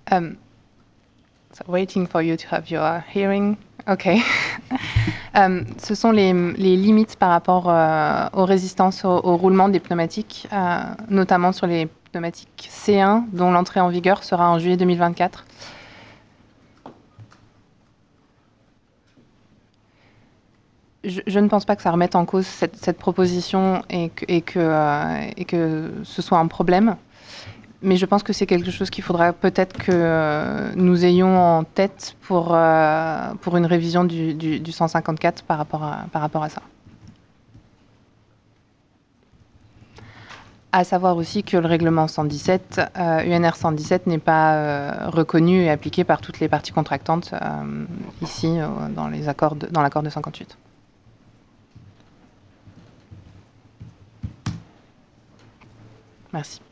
Um, so waiting for you to have your hearing. OK. Ce sont les limites par rapport aux résistances au roulement des pneumatiques, notamment sur les pneumatiques C1, dont l'entrée en vigueur sera en juillet 2024. Je ne pense pas que ça remette en cause cette proposition et que ce soit un problème. Mais je pense que c'est quelque chose qu'il faudra peut-être que nous ayons en tête pour une révision du 154 par rapport à ça. À savoir aussi que le règlement 117, UNR 117, n'est pas reconnu et appliqué par toutes les parties contractantes ici dans l'accord de 58. Merci.